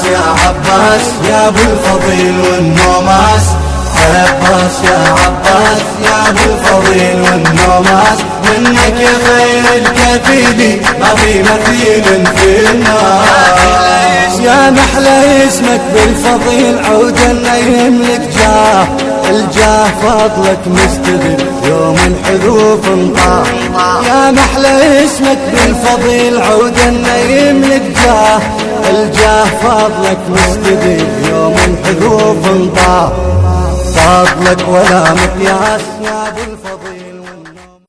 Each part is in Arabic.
يا عباس يا ابو الفضيل والنوماس، عباس يا عباس يا ابو الفضيل والنوماس، منك يا خير الكفيل ما في مثيل في الناس. يا محلى اسمك بالفضيل عودا يملك جاه، الجاه فضلك مستدل يوم الحذوف انطاه. يا محلى اسمك بالفضيل عودا يملك جاه، الجاه فضلك مستدل يوم الحذوف انطاه. فضلك ولا مقياس يا ابو الفضيل والنوم.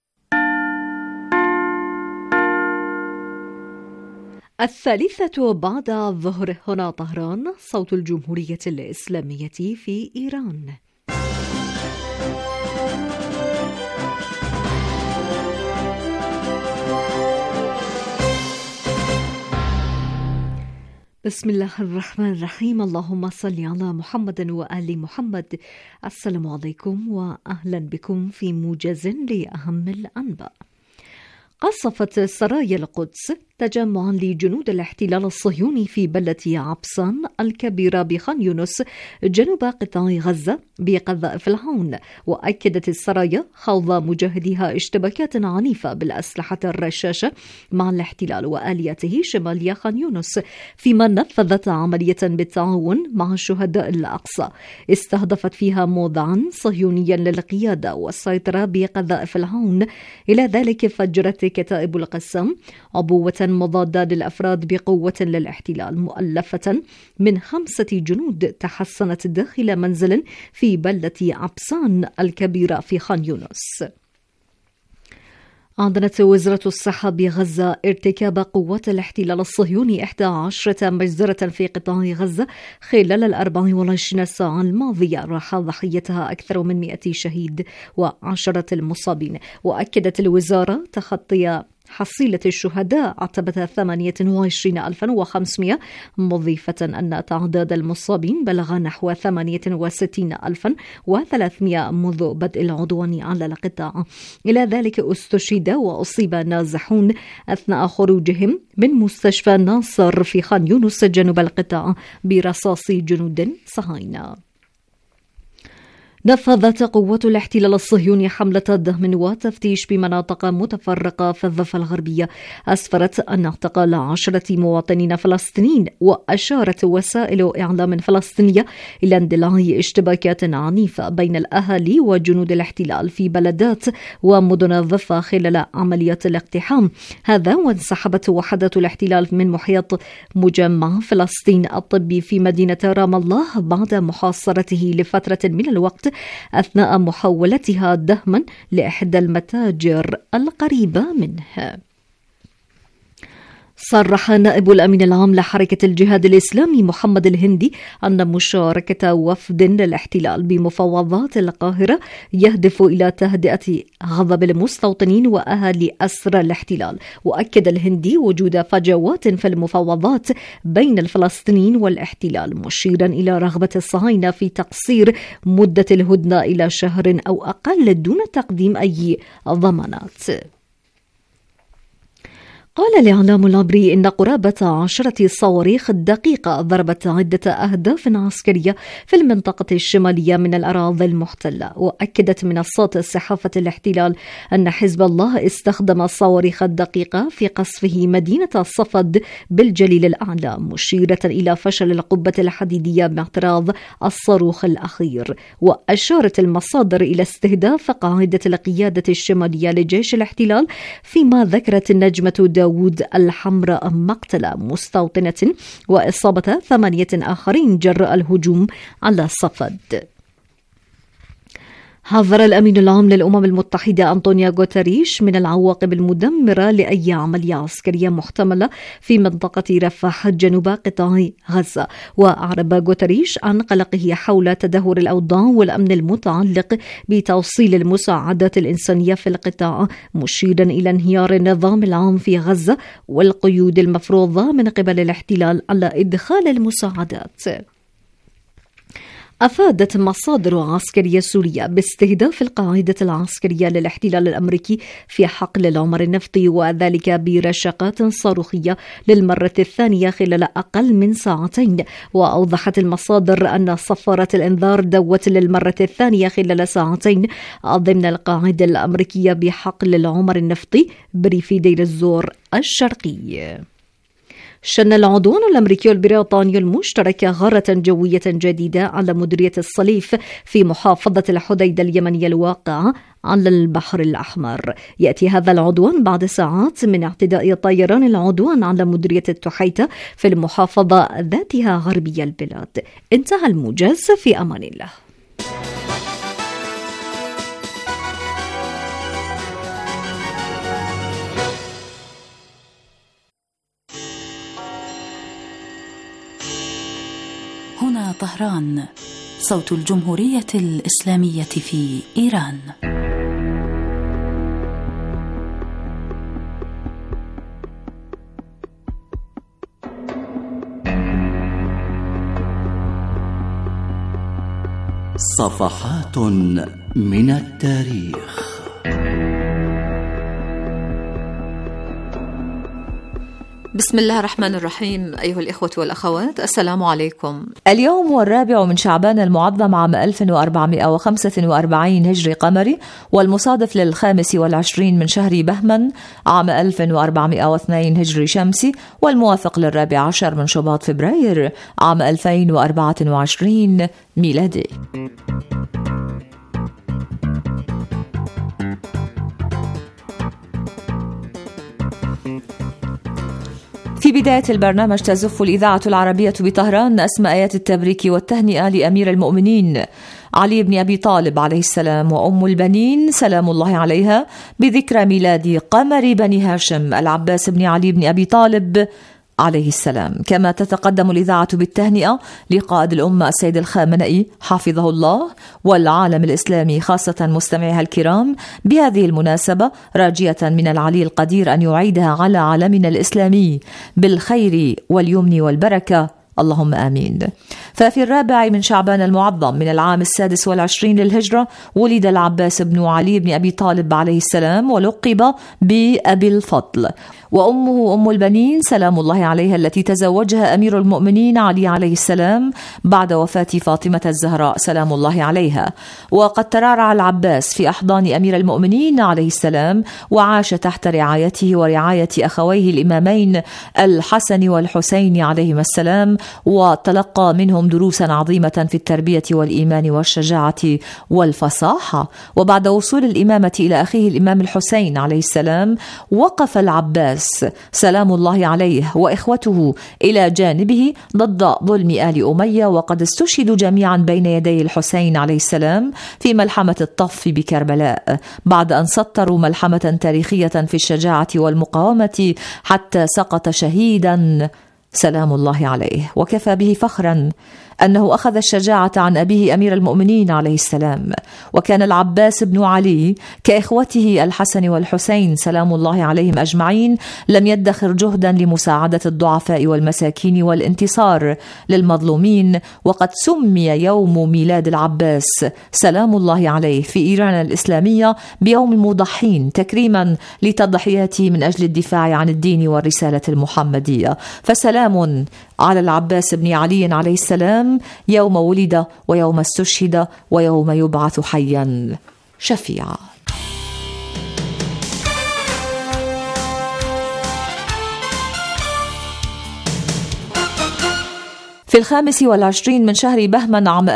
الثالثة بعد الظهر، هنا طهران، صوت الجمهورية الإسلامية في إيران. بسم الله الرحمن الرحيم. اللهم صل على محمد وآل محمد. السلام عليكم وأهلا بكم في موجز لأهم الأنباء. قصفت سرايا القدس تجمعا لجنود الاحتلال الصهيوني في بلدة عبسان الكبيرة بخان يونس جنوب قطاع غزة بقذائف العون. وأكدت السرايا خوض مجاهديها اشتباكات عنيفة بالأسلحة الرشاشة مع الاحتلال وآلياته شمال خان يونس، فيما نفذت عملية بالتعاون مع شهداء الأقصى استهدفت فيها موضعا صهيونيا للقيادة والسيطرة بقذائف العون. إلى ذلك فجرت كتائب القسام عبوة مضادة للأفراد بقوة للاحتلال مؤلفة من 5 جنود تحصنت داخل منزل في بلدة عبسان الكبيرة في خان يونس. أعلنت وزارة الصحة بغزة ارتكاب قوات الاحتلال الصهيوني 11 مجزرة في قطاع غزة خلال 24 ساعة الماضية، راح ضحيتها أكثر من 100 شهيد و10 المصابين. وأكدت الوزارة تخطي حصيلة الشهداء عتبة 28,500، مضيفة أن تعداد المصابين بلغ نحو 68,300 منذ بدء العدوان على القطاع. إلى ذلك استشهد وأصيب نازحون أثناء خروجهم من مستشفى ناصر في خان يونس جنوب القطاع برصاص جنود صهاينة. نفذت قوات الاحتلال الصهيوني حملة دهم وتفتيش بمناطق متفرقة في الضفة الغربية أسفرت أن اعتقال 10 مواطنين فلسطينيين. وأشارت وسائل إعلام فلسطينية إلى اندلاع اشتباكات عنيفة بين الأهالي وجنود الاحتلال في بلدات ومدن الضفة خلال عمليات الاقتحام هذا. وانسحبت وحدات الاحتلال من محيط مجمع فلسطين الطبي في مدينة رام الله بعد محاصرته لفترة من الوقت أثناء محاولتها دهما لإحدى المتاجر القريبة منها. صرح نائب الأمين العام لحركة الجهاد الإسلامي محمد الهندي أن مشاركة وفد للاحتلال بمفاوضات القاهرة يهدف إلى تهدئة غضب المستوطنين وأهالي أسرى الاحتلال. وأكد الهندي وجود فجوات في المفاوضات بين الفلسطينيين والاحتلال، مشيرا إلى رغبة الصهاينة في تقصير مدة الهدنة إلى شهر أو أقل دون تقديم أي ضمانات. قال الإعلام العبري إن قرابة 10 صواريخ دقيقة ضربت عدة أهداف عسكرية في المنطقة الشمالية من الأراضي المحتلة. وأكدت منصات صحافة الاحتلال أن حزب الله استخدم الصواريخ الدقيقة في قصفه مدينة صفد بالجليل الأعلى، مشيرة إلى فشل القبة الحديدية باعتراض الصاروخ الأخير. وأشارت المصادر إلى استهداف قاعدة القيادة الشمالية لجيش الاحتلال، فيما ذكرت النجمة داود الحمراء مقتل مستوطنة وإصابة 8 آخرين جراء الهجوم على صفد. حذر الأمين العام للأمم المتحدة أنطونيو غوتيريش من العواقب المدمرة لأي عملية عسكرية محتملة في منطقة رفح جنوب قطاع غزة. وأعرب غوتيريش عن قلقه حول تدهور الأوضاع والأمن المتعلق بتوصيل المساعدات الإنسانية في القطاع، مشيرا إلى انهيار النظام العام في غزة والقيود المفروضة من قبل الاحتلال على إدخال المساعدات. أفادت مصادر عسكرية سورية باستهداف القاعدة العسكرية للاحتلال الأمريكي في حقل العمر النفطي، وذلك برشقات صاروخية للمرة الثانية خلال أقل من ساعتين. وأوضحت المصادر أن صفارة الإنذار دوت للمرة الثانية خلال ساعتين ضمن القاعدة الأمريكية بحقل العمر النفطي بريف دير الزور الشرقي. شن العدوان الأمريكي البريطاني المشترك غارة جوية جديدة على مديرية الصليف في محافظة الحديدة اليمنية الواقعة على البحر الأحمر. يأتي هذا العدوان بعد ساعات من اعتداء طيران العدوان على مديرية التحيتة في المحافظة ذاتها غربي البلاد. انتهى الموجز، في أمان الله. هنا طهران، صوت الجمهورية الإسلامية في إيران. صفحات من التاريخ. بسم الله الرحمن الرحيم. أيها الإخوة والأخوات، السلام عليكم. اليوم هو 4 من شعبان المعظم عام 1445 هجري قمري، والمصادف لل25 من شهر بهمن عام 1402 هجري شمسي، والموافق لل14 من شباط فبراير عام 2024 ميلادي. في بداية البرنامج تزف الإذاعة العربية بطهران أسماء آيات التبريك والتهنئة لأمير المؤمنين علي بن أبي طالب عليه السلام وأم البنين سلام الله عليها بذكرى ميلاد قمر بني هاشم العباس بن علي بن أبي طالب عليه السلام. كما تتقدم الإذاعة بالتهنئة لقائد الأمة السيد الخامنئي حفظه الله والعالم الإسلامي خاصة مستمعيها الكرام بهذه المناسبة، راجية من العلي القدير أن يعيدها على عالمنا الإسلامي بالخير واليمن والبركة، اللهم آمين. ففي 4 من شعبان المعظم من العام 26 للهجرة ولد العباس بن علي بن أبي طالب عليه السلام، ولقب بأبي الفضل، وأمه أم البنين سلام الله عليها التي تزوجها أمير المؤمنين علي عليه السلام بعد وفاة فاطمة الزهراء سلام الله عليها. وقد ترعرع العباس في أحضان أمير المؤمنين عليه السلام، وعاش تحت رعايته ورعاية أخويه الإمامين الحسن والحسين عليهما السلام، وتلقى منهم دروسا عظيمة في التربية والإيمان والشجاعة والفصاحة. وبعد وصول الإمامة إلى أخيه الإمام الحسين عليه السلام، وقف العباس سلام الله عليه وإخوته إلى جانبه ضد ظلم آل أمية، وقد استشهدوا جميعا بين يدي الحسين عليه السلام في ملحمة الطف بكربلاء، بعد أن سطروا ملحمة تاريخية في الشجاعة والمقاومة حتى سقط شهيدا سلام الله عليه. وكفى به فخرا أنه أخذ الشجاعة عن أبيه أمير المؤمنين عليه السلام. وكان العباس بن علي كإخوته الحسن والحسين سلام الله عليهم أجمعين لم يدخر جهدا لمساعدة الضعفاء والمساكين والانتصار للمظلومين. وقد سمي يوم ميلاد العباس سلام الله عليه في إيران الإسلامية بيوم المضحين، تكريما لتضحياته من أجل الدفاع عن الدين والرسالة المحمدية. فسلام على العباس بن علي عليه السلام يوم ولد ويوم استشهد ويوم يبعث حيا شفيعا. في 25 من شهر بهمن عام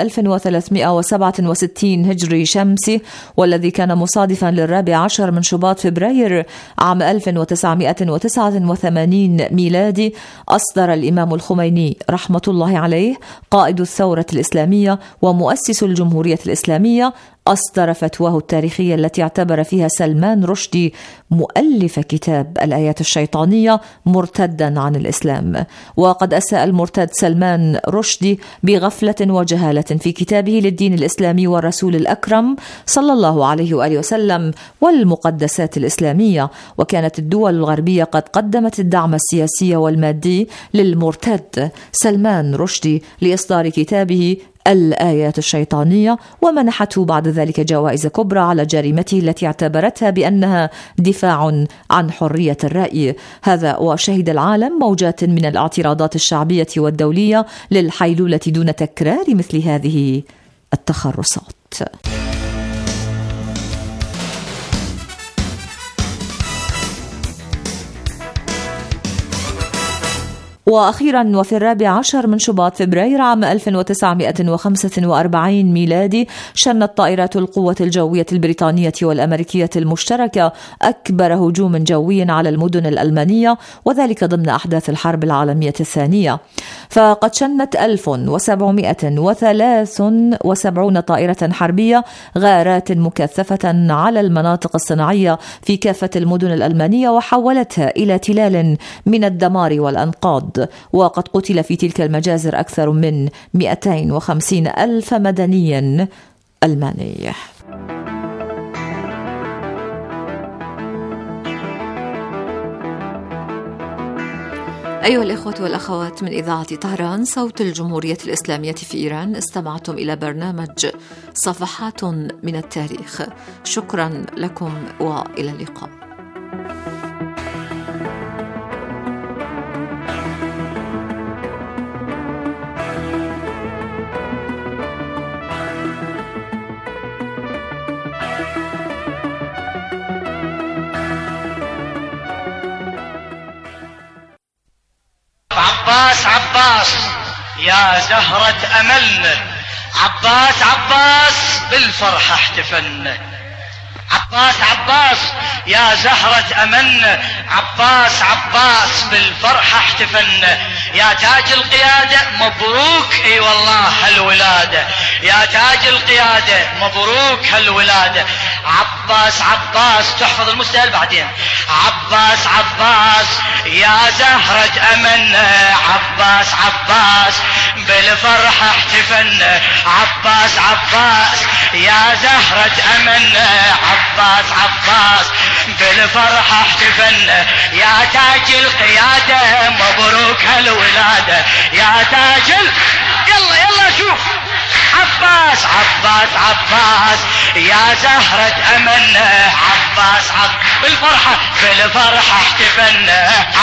1367 هجري شمسي، والذي كان مصادفا لل14 من شباط فبراير عام 1989 ميلادي، أصدر الإمام الخميني رحمة الله عليه قائد الثورة الإسلامية ومؤسس الجمهورية الإسلامية، أصدر فتواه التاريخية التي اعتبر فيها سلمان رشدي مؤلف كتاب الآيات الشيطانية مرتدا عن الإسلام. وقد أساء المرتد سلمان رشدي بغفلة وجهالة في كتابه للدين الإسلامي والرسول الأكرم صلى الله عليه وآله وسلم والمقدسات الإسلامية. وكانت الدول الغربية قد قدمت الدعم السياسي والمادي للمرتد سلمان رشدي لإصدار كتابه الآيات الشيطانية، ومنحته بعد ذلك جوائز كبرى على جريمته التي اعتبرتها بأنها دفاع عن حرية الرأي. هذا وشهد العالم موجات من الاعتراضات الشعبية والدولية للحيلولة دون تكرار مثل هذه التخرصات. وأخيرا وفي 14 من شباط فبراير عام 1945 ميلادي شنت طائرات القوة الجوية البريطانية والأمريكية المشتركة أكبر هجوم جوي على المدن الألمانية، وذلك ضمن أحداث الحرب العالمية الثانية. فقد شنت 1773 طائرة حربية غارات مكثفة على المناطق الصناعية في كافة المدن الألمانية، وحولتها إلى تلال من الدمار والأنقاض. وقد قتل في تلك المجازر أكثر من 250 ألف مدني ألماني. أيها الإخوة والأخوات، من إذاعة طهران صوت الجمهورية الإسلامية في إيران، استمعتم إلى برنامج صفحات من التاريخ. شكرا لكم وإلى اللقاء. عباس عباس يا زهرة أملنا، عباس عباس بالفرحة احتفلنا. عباس عباس يا زهرة أملنا، عباس عباس بالفرحة احتفلنا. يا تاج القيادة مبروك، اي والله هالولادة، يا تاج القيادة مبروك هالولادة. عباس عباس تحفظ المستهل بعدين. عباس عباس يا زهرة أملنا، عباس عباس بالفرحة احتفلنا. عباس عباس يا زهرة أملنا، عباس عباس بالفرحة احتفلنا. يا تاج القيادة مبروك هالولادة، يا تاج يلا يلا شوف. عباس عباس عباس يا زهرة أملنا، عباس بالفرحة بالفرحة احتفلنا.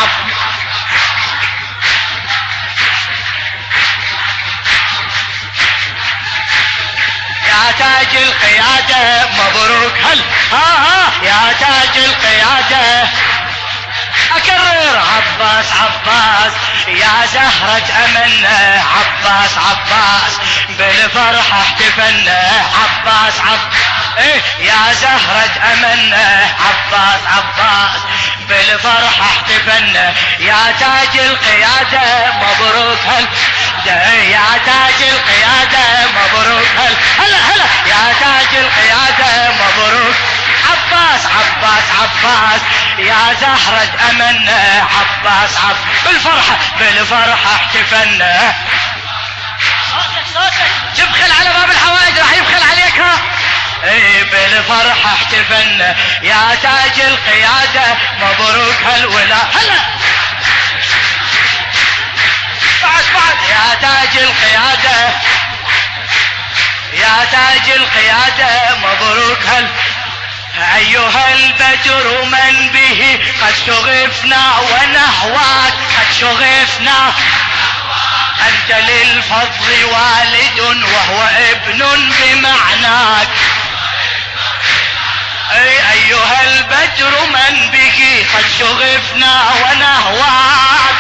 يا تاج القيادة مبروك يا تاج القيادة. أكرر عباس عباس يا زهرة أملنا، عباس عباس بالفرحة احتفلنا. عباس يا زهرة أملنا، عباس عباس بالفرحة احتفلنا. يا تاج القيادة مبروك يا تاج القيادة مبروك هلا هلا يا تاج القيادة مبروك. عباس عباس عباس يا زهرة أملنا، عباس بالفرحة بالفرحة احتفلنا. تبخل على باب الحوائج راح يبخل عليك ها. اي بالفرحة احتفلنا. يا تاج القيادة مبروك هالولا هلا بعد يا تاج القيادة، يا تاج القيادة مبروك أيها البدر من به قد شغفنا ونهواك، قد شغفنا. أنت للفضل والد وهو ابن بمعناك. أيها البدر من به قد شغفنا ونهواك،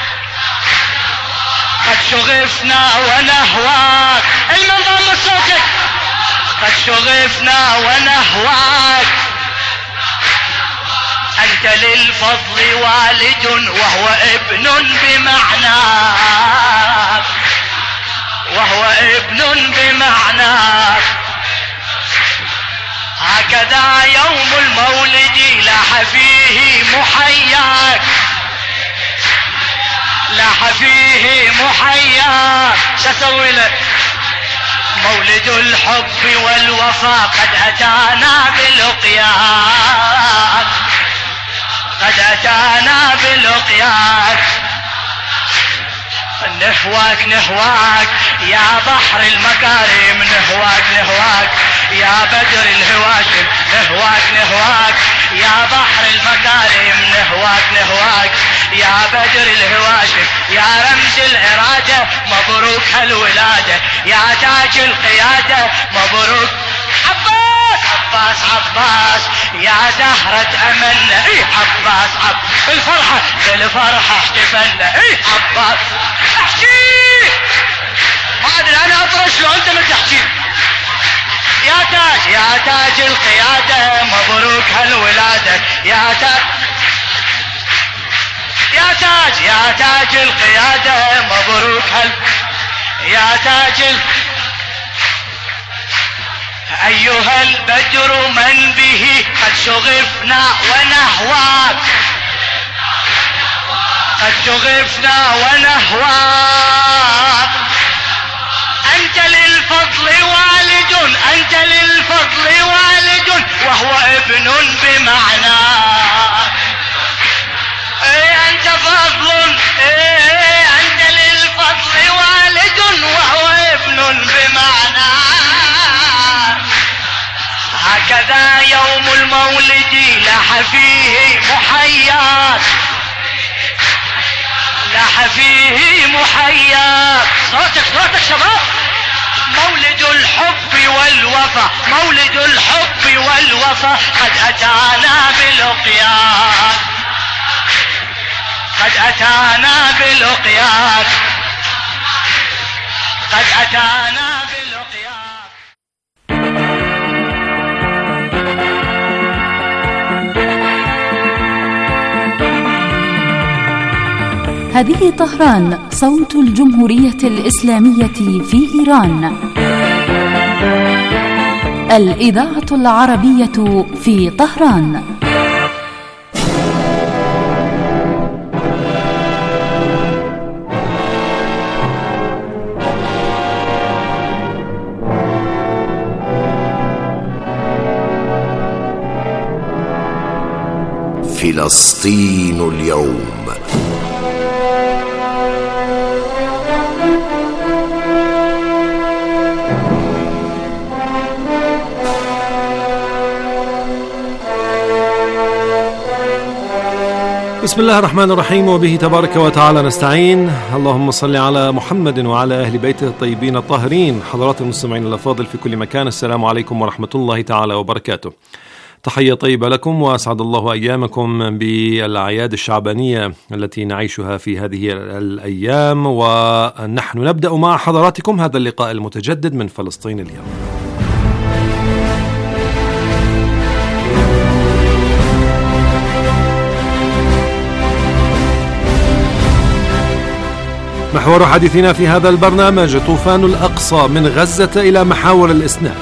قد شغفنا ونهواك. المنظر صوتك. قد شغفنا ونهواك. أنت للفضل والد وهو ابن بمعناك، وهو ابن بمعناك. هكذا يوم المولد لاح فيه محياك، لاح فيه محياك. شسوي لك مولد الحب والوفاء قد أتانا بلقياك، قد أتانا بلقياك. نهواك نهواك يا بحر المكارم نهواك نهواك، يا بدر الهواشم نهواك نهواك، يا بحر المكارم نهواك نهواك، يا بدر الهواشم، يا رمز الإرادة مبروك هالولادة، يا تاج القيادة مبروك عباس عباس عباس، يا زهرة أملنا إيه عباس بالفرحة بالفرحة احتفلنا إيه عباس. احكي ما أدري أنا أطرش لو أنت ما تحكي. يا تاج القيادة مبروك هالولادة، يا تاج القيادة مبروك يا تاج أيها البدر من به قد شغفنا ونهواك، قد شغفنا ونهواك، أنت للفضل والد، أنت للفضل والد وهو ابن بمعنى، أنت فضل، أنت للفضل والد وهو ابن بمعنى، هكذا يوم المولد لاح فيه محياك، لاح فيه محياك. صوتك شباب. مولد الحب والوفا، مولد الحب والوفا قد أتانا بلقياك، قد أتانا بلقياك، قد أتانا بلقياك. هذه طهران، صوت الجمهورية الإسلامية في إيران. الإذاعة العربية في طهران. فلسطين اليوم. بسم الله الرحمن الرحيم، وبه تبارك وتعالى نستعين. اللهم صل على محمد وعلى أهل بيته الطيبين الطاهرين. حضرات المستمعين الأفاضل في كل مكان، السلام عليكم ورحمة الله تعالى وبركاته. تحية طيبة لكم، وأسعد الله أيامكم بالأعياد الشعبانية التي نعيشها في هذه الأيام، ونحن نبدأ مع حضراتكم هذا اللقاء المتجدد من فلسطين اليوم. محور حديثنا في هذا البرنامج طوفان الأقصى من غزة إلى محاور الإسناد.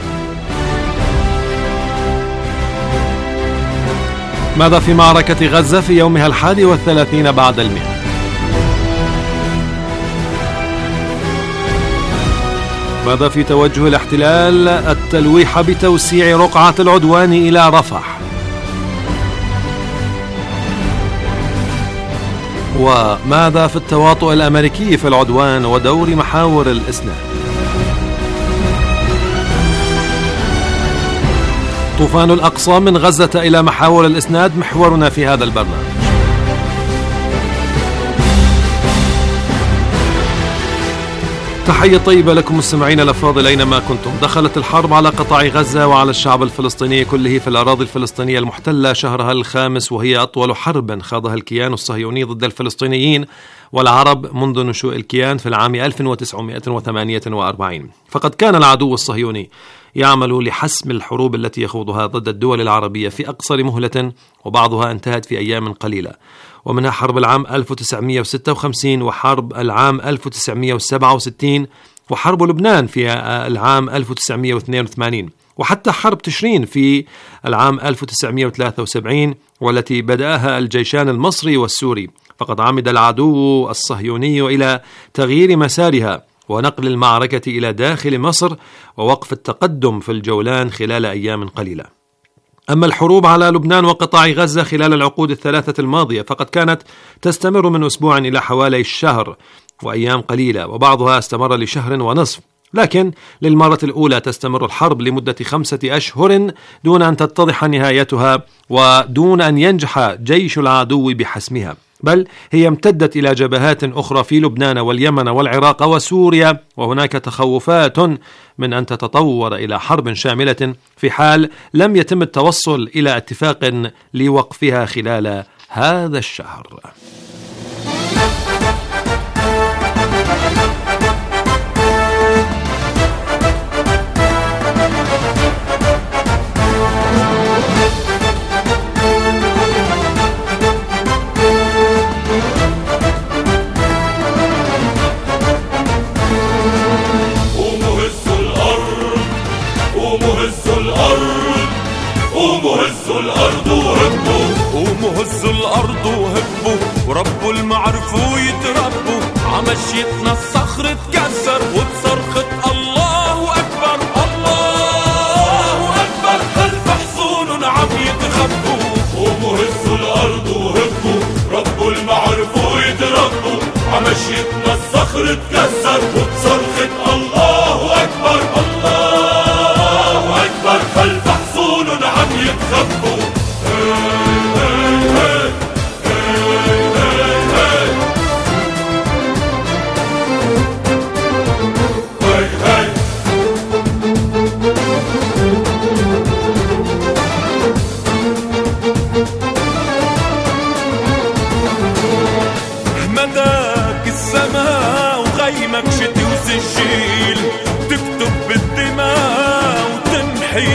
ماذا في معركة غزة في يومها 31 بعد 100؟ ماذا في توجه الاحتلال التلويح بتوسيع رقعة العدوان إلى رفح؟ وماذا في التواطؤ الأمريكي في العدوان ودور محاور الإسناد؟ طوفان الأقصى من غزة إلى محاور الإسناد محورنا في هذا البرنامج. تحية طيبة لكم مستمعينا الأفاضل أينما كنتم. دخلت الحرب على قطاع غزة وعلى الشعب الفلسطيني كله في الأراضي الفلسطينية المحتلة شهرها الخامس، وهي أطول حرب خاضها الكيان الصهيوني ضد الفلسطينيين والعرب منذ نشوء الكيان في العام 1948. فقد كان العدو الصهيوني يعمل لحسم الحروب التي يخوضها ضد الدول العربية في أقصر مهلة، وبعضها انتهت في أيام قليلة، ومنها حرب العام 1956 وحرب العام 1967 وحرب لبنان في العام 1982 وحتى حرب تشرين في العام 1973 والتي بدأها الجيشان المصري والسوري. فقد عمد العدو الصهيوني إلى تغيير مسارها ونقل المعركة إلى داخل مصر ووقف التقدم في الجولان خلال أيام قليلة. أما الحروب على لبنان وقطاع غزة خلال العقود الثلاثة الماضية فقد كانت تستمر من أسبوع إلى حوالي الشهر، وأيام قليلة، وبعضها استمر لشهر ونصف. لكن للمرة الأولى تستمر الحرب لمدة 5 أشهر دون أن تتضح نهايتها ودون أن ينجح جيش العدو بحسمها، بل هي امتدت إلى جبهات أخرى في لبنان واليمن والعراق وسوريا، وهناك تخوفات من أن تتطور إلى حرب شاملة في حال لم يتم التوصل إلى اتفاق لوقفها خلال هذا الشهر. هز الأرض وهبوا وربوا المعرفوا يتربوا عمشيتنا الصخر اتكسر وبصرخة الله أكبر الله أكبر خلف حصون عم يتخبوا. قوموا هزوا الأرض وهبوا ربوا المعرفوا يتربوا عمشيتنا الصخر اتكسر وبصرخة الله أكبر الله أكبر خلف حصون عم يتخبوا. مداك السماء وغيمك شتي وسجيل تكتب بالدماء وتمحي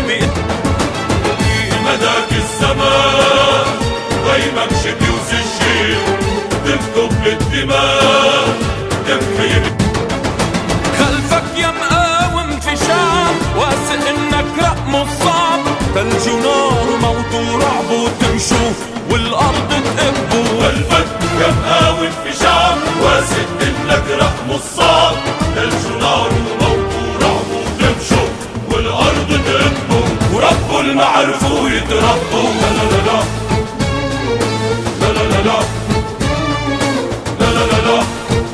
مداك السماء وغيمك شتي وسجيل تكتب بالدماء تمحي. خلفك يا مقاوم في شعب واثق انك رقم الصعب ثلج ونار وموت ورعب وتمشوا والارض تقبوا. خلفك يا مقاوم في شعب واثق انك رقم الصعب ثلج ونار وموت ورعب وتمشوا والارض تقبوا. وربوا المعرفوا يتربوا. لا لا لا لا لا لا لا لا لا لا لا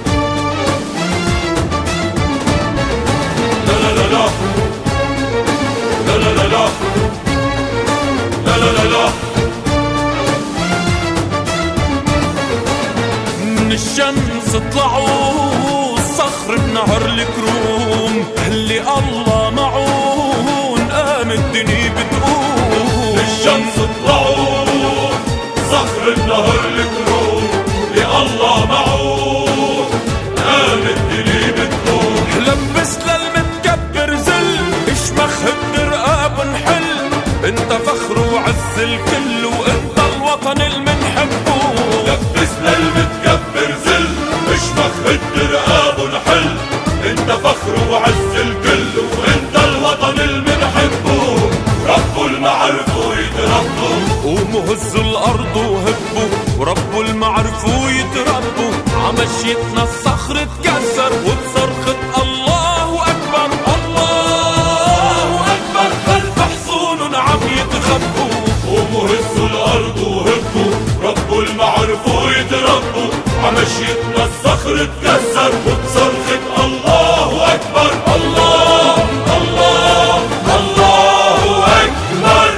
من الشمس طلعوا الصخر بنهر الكروم اللي الله معون قام الدنيا بتقوم. الشمس طلعوا صخر بنهر الكروم اللي الله معون قام الدنيا بتقوم. لبس للمتكبر زل اشمخ برقاب نحل انت فخر وعز الكل وانت الوطن المنحبه. لبس للمتكبر زل اشمخ برقاب نحل انت فخر وعز الكل وانت الوطن المنحبه. ربوا المعرفوا يتربوا. قوموا هزوا الارض وهبوا وربوا المعرفوا يتربوا عمشيتنا الصخر اتكسر وبصرخة الله أكبر الله أكبر خلف حصون عم يتخبوا. قوموا هزوا الأرض وهبوا ربوا المعرفوا يتربوا عمشيتنا الصخر اتكسر وبصرخة الله أكبر الله الله الله أكبر.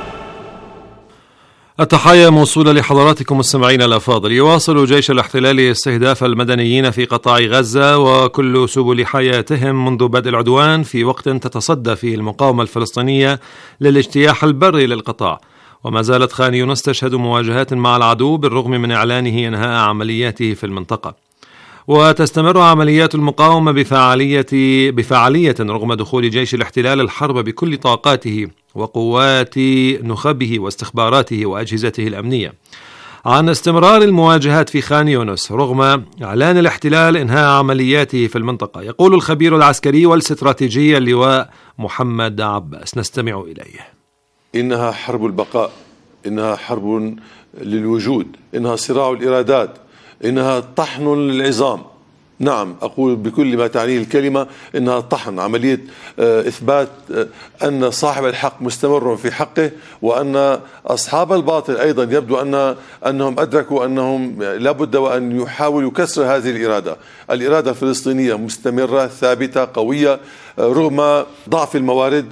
التحايا موصولة لحضراتكم مستمعين الأفاضل. يواصل جيش الاحتلال استهداف المدنيين في قطاع غزة وكل سبل حياتهم منذ بدء العدوان في وقت تتصدى فيه المقاومة الفلسطينية للاجتياح البري للقطاع. وما زالت خان يونس تشهد مواجهات مع العدو بالرغم من إعلانه إنهاء عملياته في المنطقة. وتستمر عمليات المقاومة بفعالية رغم دخول جيش الاحتلال الحرب بكل طاقاته وقوات نخبه واستخباراته وأجهزته الأمنية عن استمرار المواجهات في خان يونس رغم إعلان الاحتلال إنهاء عملياته في المنطقة. يقول الخبير العسكري والاستراتيجي اللواء محمد عباس، نستمع إليه. إنها حرب البقاء، إنها حرب للوجود، إنها صراع الإرادات، إنها طحن للعظام. نعم، أقول بكل ما تعنيه الكلمة إنها طحن، عملية إثبات أن صاحب الحق مستمر في حقه، وأن أصحاب الباطل أيضا يبدو أنهم أدركوا أنهم لابد وأن يحاولوا كسر هذه الإرادة الفلسطينية مستمرة ثابتة قوية رغم ضعف الموارد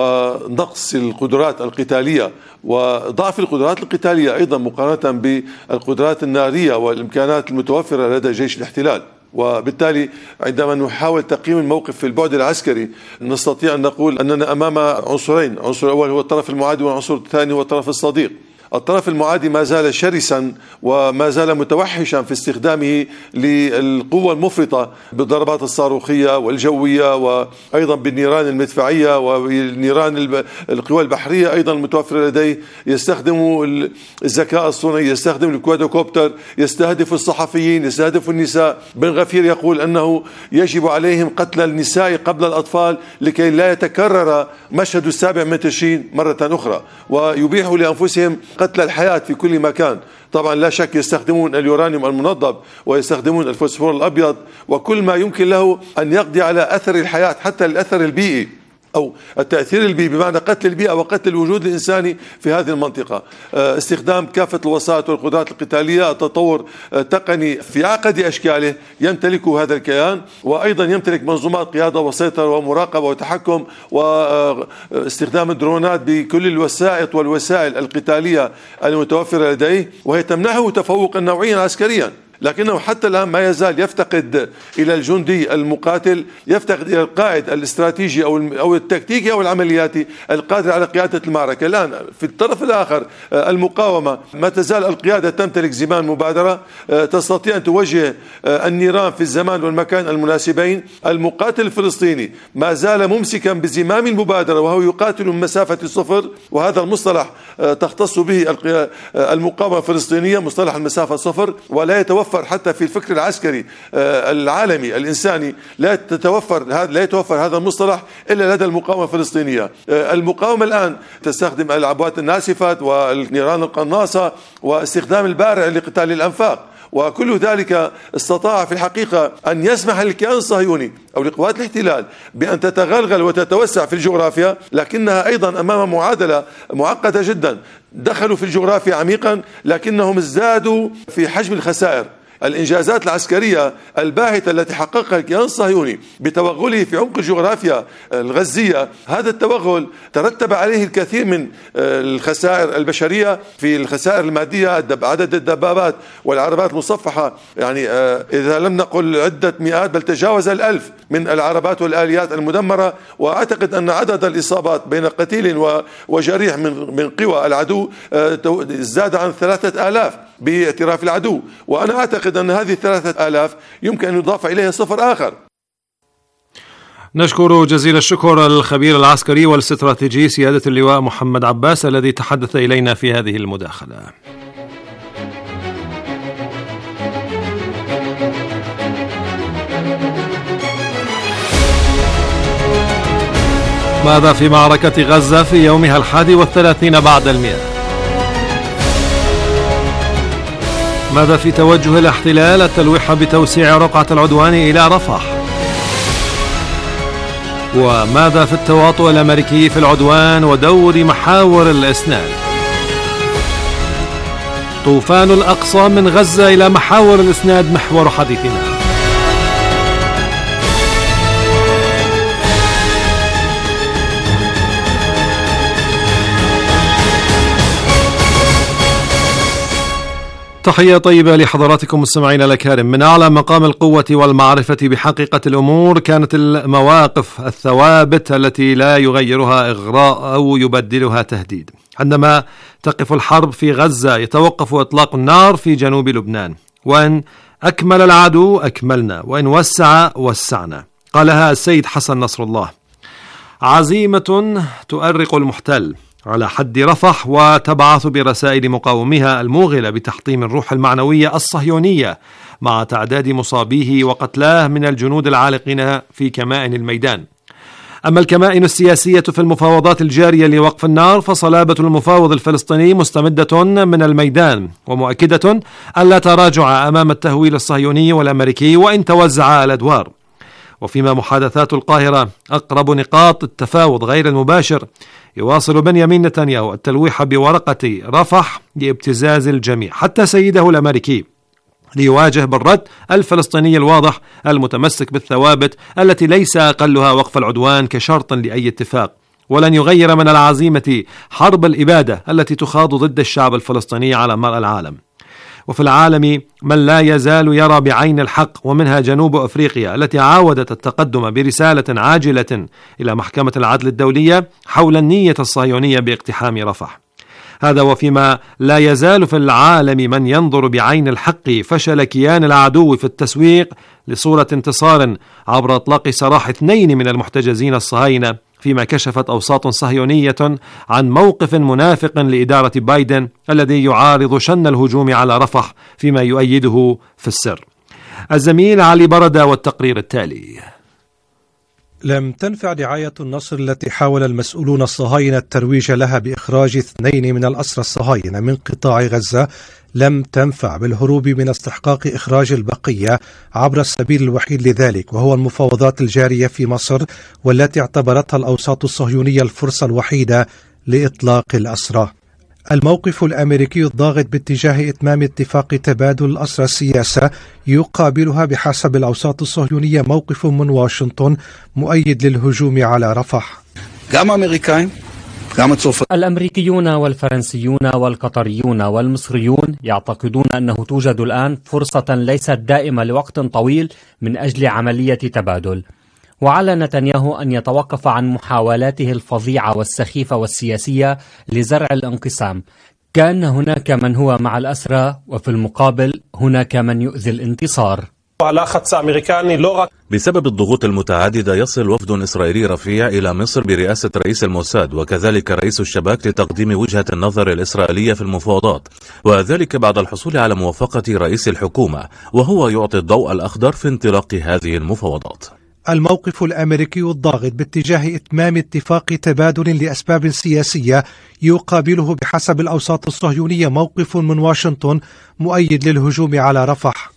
ونقص القدرات القتالية، وضعف القدرات القتالية أيضا مقارنة بالقدرات النارية والإمكانات المتوفرة لدى جيش الاحتلال. وبالتالي عندما نحاول تقييم الموقف في البعد العسكري نستطيع أن نقول أننا أمام عنصرين، العنصر الأول هو الطرف المعادي والعنصر الثاني هو الطرف الصديق. الطرف المعادي ما زال شرسا وما زال متوحشا في استخدامه للقوة المفرطة بالضربات الصاروخية والجوية وأيضا بالنيران المدفعية والنيران القوى البحرية أيضا المتوفرة لديه. يستخدم الذكاء الصنعي، يستخدم الكوادروكوبتر، يستهدف الصحفيين، يستهدف النساء. بن غفير يقول أنه يجب عليهم قتل النساء قبل الأطفال لكي لا يتكرر مشهد 7 تشرين مرة أخرى، ويبيحوا لأنفسهم قتل الحياة في كل مكان. طبعا لا شك يستخدمون اليورانيوم المنضب ويستخدمون الفوسفور الأبيض وكل ما يمكن له أن يقضي على أثر الحياة، حتى الأثر البيئي أو التأثير البيئي بمعنى قتل البيئة وقتل الوجود الإنساني في هذه المنطقة. استخدام كافة الوسائط والقدرات القتالية، التطور التقني في أعقد أشكاله يمتلكه هذا الكيان، وأيضا يمتلك منظومات قيادة وسيطرة ومراقبة وتحكم واستخدام الدرونات بكل الوسائط والوسائل القتالية المتوفرة لديه، وهي تمنحه تفوقا نوعيا عسكريا. لكنه حتى الآن ما يزال يفتقد إلى الجندي المقاتل، يفتقد إلى القائد الاستراتيجي أو التكتيكي أو العملياتي القادر على قيادة المعركة. الآن في الطرف الآخر المقاومة ما تزال القيادة تمتلك زمام مبادرة، تستطيع أن توجه النيران في الزمان والمكان المناسبين. المقاتل الفلسطيني ما زال ممسكا بزمام المبادرة وهو يقاتل من مسافة صفر، وهذا المصطلح تختص به المقاومة الفلسطينية، مصطلح المسافة صفر، ولا يتوفر حتى في الفكر العسكري العالمي الإنساني، لا يتوفر هذا المصطلح إلا لدى المقاومة الفلسطينية. المقاومة الآن تستخدم العبوات الناسفة والنيران القناصة واستخدام البارع لقتال الأنفاق، وكل ذلك استطاع في الحقيقة أن يسمح للكيان الصهيوني أو لقوات الاحتلال بأن تتغلغل وتتوسع في الجغرافيا، لكنها أيضا أمام معادلة معقدة جدا. دخلوا في الجغرافيا عميقا لكنهم ازدادوا في حجم الخسائر. الإنجازات العسكرية الباهتة التي حققها الكيان الصهيوني بتوغله في عمق الجغرافيا الغزية، هذا التوغل ترتب عليه الكثير من الخسائر البشرية، في الخسائر المادية، عدد الدبابات والعربات المصفحة، يعني إذا لم نقل عدة مئات بل تجاوز 1000 من العربات والآليات المدمرة. وأعتقد أن عدد الإصابات بين قتيل وجريح من قوى العدو زاد عن 3000 باعتراف العدو، وأنا أعتقد أن هذه 3000 يمكن أن يضاف إليها صفر آخر. نشكر جزيل الشكر الخبير العسكري والاستراتيجي سيادة اللواء محمد عباس الذي تحدث إلينا في هذه المداخلة. ماذا في معركة غزة في يومها 31 بعد 100؟ ماذا في توجه الاحتلال التلويح بتوسيع رقعة العدوان إلى رفح؟ وماذا في التواطؤ الأمريكي في العدوان ودور محاور الإسناد؟ طوفان الأقصى من غزة إلى محاور الإسناد محور حديثنا. تحية طيبة لحضراتكم مستمعينا الأكارم. من أعلى مقام القوة والمعرفة بحقيقة الأمور كانت المواقف الثوابت التي لا يغيرها إغراء أو يبدلها تهديد. عندما تقف الحرب في غزة يتوقف إطلاق النار في جنوب لبنان، وإن أكمل العدو أكملنا، وإن وسع وسعنا. قالها السيد حسن نصر الله. عزيمة تؤرق المحتل على حد رفح وتبعث برسائل مقاوميها الموغلة بتحطيم الروح المعنوية الصهيونية مع تعداد مصابيه وقتلاه من الجنود العالقين في كمائن الميدان. أما الكمائن السياسية في المفاوضات الجارية لوقف النار فصلابة المفاوض الفلسطيني مستمدة من الميدان ومؤكدة ألا تراجع أمام التهويل الصهيوني والأمريكي وإن توزع الأدوار. وفيما محادثات القاهرة أقرب نقاط التفاوض غير المباشر، يواصل بنيامين نتنياهو التلويح بورقة رفح لابتزاز الجميع حتى سيده الأمريكي، ليواجه بالرد الفلسطيني الواضح المتمسك بالثوابت التي ليس أقلها وقف العدوان كشرط لأي اتفاق، ولن يغير من العزيمة حرب الإبادة التي تخاض ضد الشعب الفلسطيني على مرأى العالم. وفي العالم من لا يزال يرى بعين الحق، ومنها جنوب أفريقيا التي عاودت التقدم برسالة عاجلة إلى محكمة العدل الدولية حول النية الصهيونية باقتحام رفح. هذا وفيما لا يزال في العالم من ينظر بعين الحق فشل كيان العدو في التسويق لصورة انتصار عبر إطلاق سراح 2 من المحتجزين الصهاينة، فيما كشفت أوساط صهيونية عن موقف منافق لإدارة بايدن الذي يعارض شن الهجوم على رفح فيما يؤيده في السر. الزميل علي بردة والتقرير التالي. لم تنفع دعاية النصر التي حاول المسؤولون الصهاينة الترويج لها بإخراج 2 من الأسرى الصهاينة من قطاع غزة، لم تنفع بالهروب من استحقاق إخراج البقية عبر السبيل الوحيد لذلك، وهو المفاوضات الجارية في مصر، والتي اعتبرتها الأوساط الصهيونية الفرصة الوحيدة لإطلاق الأسرى. الموقف الأمريكي الضاغط باتجاه إتمام اتفاق تبادل الأسرى السياسة يقابلها بحسب الأوساط الصهيونية موقف من واشنطن مؤيد للهجوم على رفح. الأمريكيون والفرنسيون والقطريون والمصريون يعتقدون أنه توجد الآن فرصة ليست دائمة لوقت طويل من أجل عملية تبادل، وعلى نتنياهو أن يتوقف عن محاولاته الفظيعة والسخيفة والسياسية لزرع الانقسام. كأن هناك من هو مع الأسرى وفي المقابل هناك من يؤذي الانتصار. بسبب الضغوط المتعددة يصل وفد إسرائيلي رفيع إلى مصر برئاسة رئيس الموساد وكذلك رئيس الشباك لتقديم وجهة النظر الإسرائيلية في المفاوضات، وذلك بعد الحصول على موافقة رئيس الحكومة، وهو يعطي الضوء الأخضر في انطلاق هذه المفاوضات. الموقف الأمريكي الضاغط باتجاه إتمام اتفاق تبادل لأسباب سياسية يقابله بحسب الأوساط الصهيونية موقف من واشنطن مؤيد للهجوم على رفح.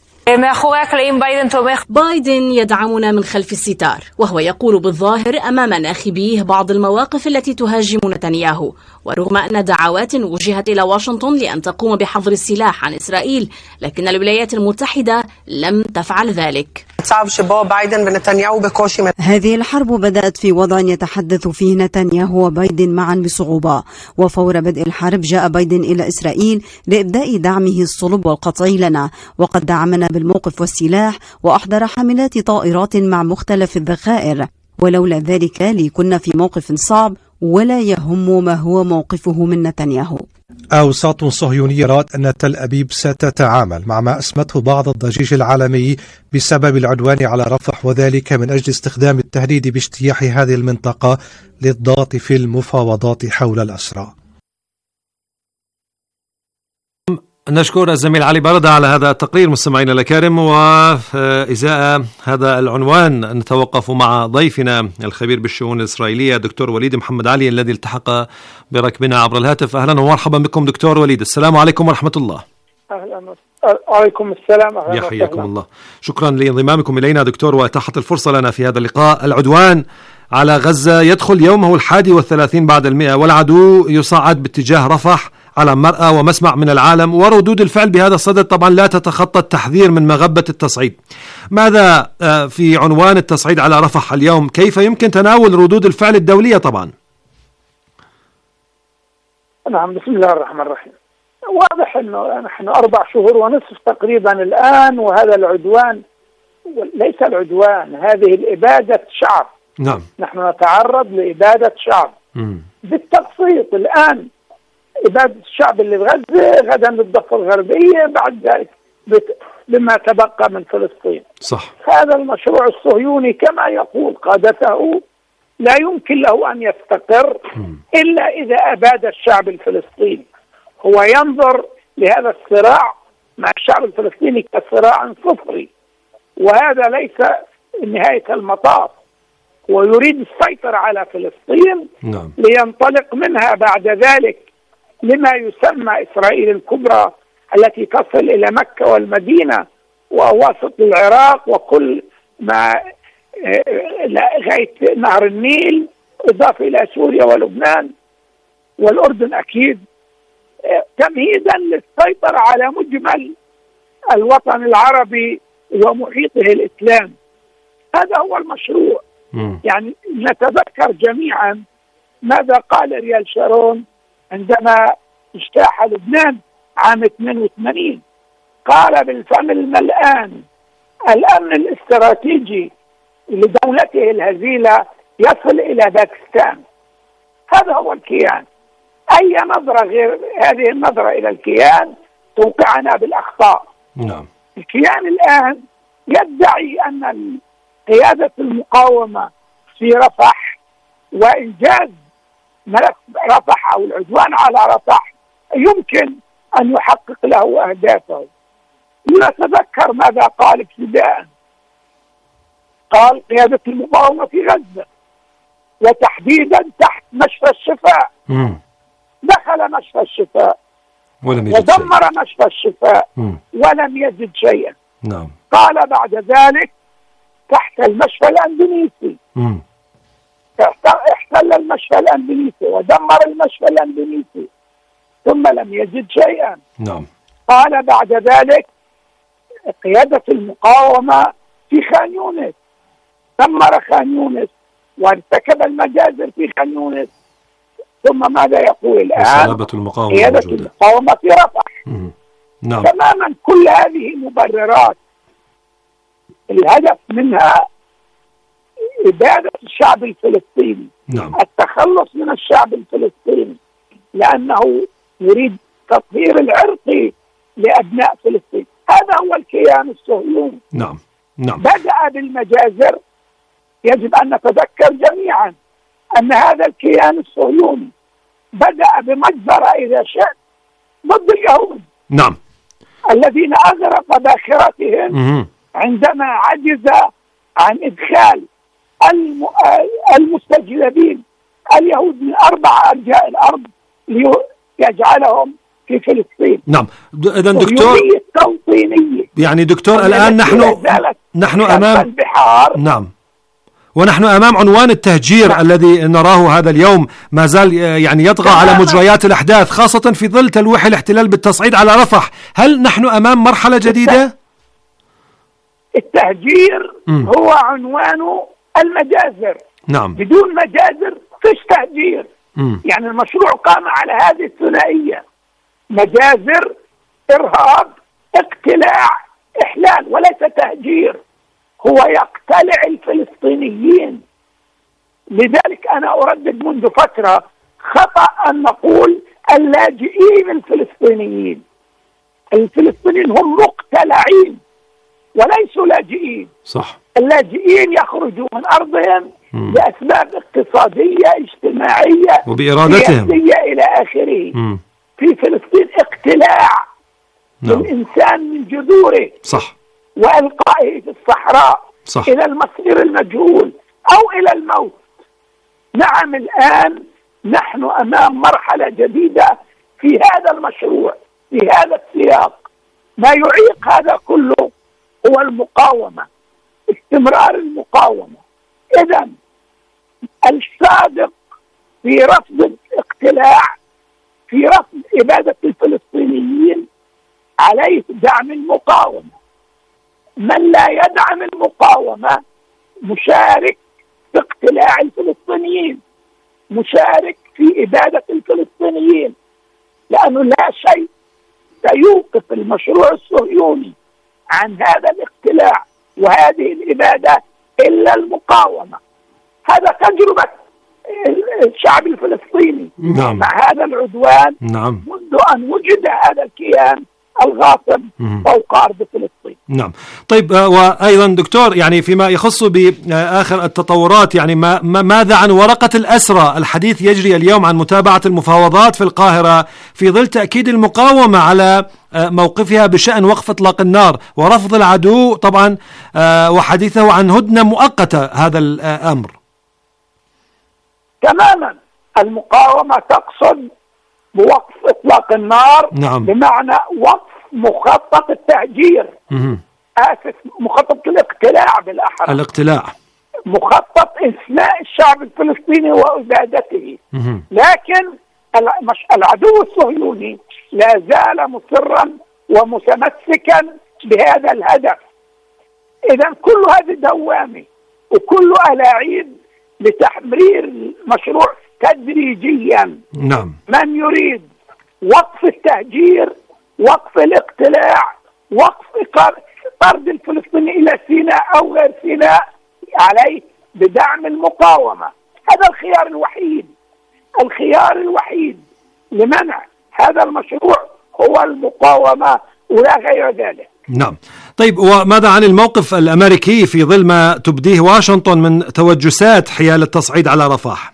بايدن يدعمنا من خلف الستار، وهو يقول بالظاهر أمام ناخبيه بعض المواقف التي تهاجم نتنياهو، ورغم أن دعوات وجهت إلى واشنطن لأن تقوم بحظر السلاح عن إسرائيل، لكن الولايات المتحدة لم تفعل ذلك. هذه الحرب بدأت في وضع يتحدث فيه نتنياهو وبايدن معا بصعوبة، وفور بدء الحرب جاء بايدن إلى إسرائيل لإبداء دعمه الصلب والقطعي لنا، وقد دعمنا بالموقف والسلاح وأحضر حملات طائرات مع مختلف الذخائر، ولولا ذلك لكنا في موقف صعب ولا يهم ما هو موقفه من نتنياهو. أوساط صهيونية رأت أن تل أبيب ستتعامل مع ما أسمته بعض الضجيج العالمي بسبب العدوان على رفح، وذلك من أجل استخدام التهديد باجتياح هذه المنطقة للضغط في المفاوضات حول الأسرى. نشكر الزميل علي بردة على هذا التقرير. مستمعينا الكرام، وإزاء هذا العنوان نتوقف مع ضيفنا الخبير بالشؤون الإسرائيلية دكتور وليد محمد علي الذي التحق بركبنا عبر الهاتف. أهلا ومرحبا بكم دكتور وليد. السلام عليكم ورحمة الله. أهلا وعليكم السلام. يحييكم الله. شكرا لانضمامكم إلينا دكتور وإتاحة الفرصة لنا في هذا اللقاء. العدوان على غزة يدخل يومه 31 بعد 100، والعدو يصعد باتجاه رفح على مرأى ومسمع من العالم، وردود الفعل بهذا الصدد طبعا لا تتخطى التحذير من مغبة التصعيد. ماذا في عنوان التصعيد على رفح اليوم؟ كيف يمكن تناول ردود الفعل الدولية؟ طبعا نعم، بسم الله الرحمن الرحيم. واضح أنه نحن 4 شهور ونصف تقريبا الآن، وهذا العدوان ليس العدوان، هذه الإبادة شعب. نعم، نحن نتعرض لإبادة شعب بالتقسيط الآن. إبادة الشعب اللي في غزة، غدا بالضفة الغربية، بعد ذلك بما تبقى من فلسطين. صح. هذا المشروع الصهيوني كما يقول قادته لا يمكن له أن يستقر إلا إذا أباد الشعب الفلسطيني. هو ينظر لهذا الصراع مع الشعب الفلسطيني كصراع صفري، وهذا ليس نهاية المطاف. ويريد السيطرة على فلسطين لينطلق منها بعد ذلك لما يسمى إسرائيل الكبرى التي تصل إلى مكة والمدينة ووسط العراق وكل ما لغاية نهر النيل، إضافة إلى سوريا ولبنان والأردن أكيد، تمهيدا للسيطرة على مجمل الوطن العربي ومحيطه الإسلامي. هذا هو المشروع. يعني نتذكر جميعا ماذا قال ريال شارون عندما اجتاح لبنان عام 82. قال بالفم الملآن: الأمن الاستراتيجي لدولته الهزيلة يصل إلى باكستان. هذا هو الكيان. أي نظرة غير هذه النظرة إلى الكيان توقعنا بالأخطاء. الكيان الآن يدعي أن قيادة المقاومة في رفح وإنجاز ملف رفح أو العدوان على رفح يمكن أن يحقق له أهدافه. نتذكر ماذا قال ابتداء. قال: قيادة المقاومة في غزة وتحديدا تحت مشفى الشفاء. دخل مشفى الشفاء ودمر مشفى الشفاء ولم يجد شيئا. قال بعد ذلك: تحت المشفى الأندونيسي احتل المشفى الأندونيسي ودمر المشفى الأندونيسي ثم لم يجد شيئا. قال بعد ذلك: قيادة المقاومة في خان يونس، دمر خان يونس وارتكب المجازر في خان يونس. ثم ماذا يقول الآن؟ قيادة المقاومة في رفح. تماما كل هذه مبررات الهدف منها إبادة الشعب الفلسطيني، التخلص من الشعب الفلسطيني، لأنه يريد تطهير العرقي لأبناء فلسطين. هذا هو الكيان الصهيوني. بدأ بالمجازر. يجب أن نتذكر جميعا أن هذا الكيان الصهيوني بدأ بمجزرة إذا شئت ضد اليهود الذين أغرق باخرتهم عندما عجز عن إدخال المستجلبين اليهود من 4 أرجاء الأرض ليجعلهم في فلسطين. إذن دكتور يعني دكتور الآن نحن أمام ونحن أمام عنوان التهجير الذي نراه هذا اليوم ما زال يعني يطغى على مجريات الأحداث، خاصة في ظل تلويح الاحتلال بالتصعيد على رفح. هل نحن أمام مرحلة جديدة؟ التهجير هو عنوان المجازر. بدون مجازر فيش تهجير. يعني المشروع قام على هذه الثنائية: مجازر، إرهاب، اقتلاع، إحلال، وليس تهجير. هو يقتلع الفلسطينيين. لذلك أنا أردد منذ فترة: خطأ أن نقول اللاجئين الفلسطينيين. الفلسطينيين هم مقتلعين وليسوا لاجئين. اللاجئين يخرجوا من أرضهم لأسباب اقتصادية، اجتماعية، وبإرادتهم سياسية إلى آخره. في فلسطين اقتلاع الإنسان من جذوره وإلقائه في الصحراء إلى المصير المجهول أو إلى الموت. نعم، الآن نحن أمام مرحلة جديدة في هذا المشروع، في هذا السياق. ما يعيق هذا كله هو المقاومة، استمرار المقاومة. إذن الصادق في رفض الاقتلاع، في رفض إبادة الفلسطينيين، عليه دعم المقاومة. من لا يدعم المقاومة مشارك في اقتلاع الفلسطينيين، مشارك في إبادة الفلسطينيين، لأنه لا شيء سيوقف المشروع الصهيوني عن هذا الاقتلاع وهذه الإبادة إلا المقاومة. هذا تجربة الشعب الفلسطيني مع هذا العدوان منذ أن وجد هذا الكيان الغاصب فوق أرض فلسطين. طيب، وأيضا دكتور يعني فيما يخص بآخر التطورات، يعني ماذا عن ورقة الأسرى؟ الحديث يجري اليوم عن متابعة المفاوضات في القاهرة في ظل تأكيد المقاومة على موقفها بشأن وقف إطلاق النار ورفض العدو طبعا وحديثه عن هدنة مؤقتة. هذا الأمر تماما. المقاومة تقصد بوقف إطلاق النار، نعم. بمعنى وقف مخطط التهجير، آسف، مخطط الاقتلاع بالأحرى، الاقتلاع، مخطط إفناء الشعب الفلسطيني وإبادته. لكن العدو الصهيوني لا زال مصرا ومتمسكا بهذا الهدف. إذا كل هذه دوامة وكل ألاعيب لتحرير المشروع تدريجيا. نعم. من يريد وقف التهجير، وقف الاقتلاع، وقف طرد الفلسطيني إلى سيناء أو غير سيناء، عليه بدعم المقاومة. هذا الخيار الوحيد. الخيار الوحيد لمنع هذا المشروع هو المقاومة ولا غير ذلك. نعم. طيب، وماذا عن الموقف الأمريكي في ظل ما تبديه واشنطن من توجسات حيال التصعيد على رفح؟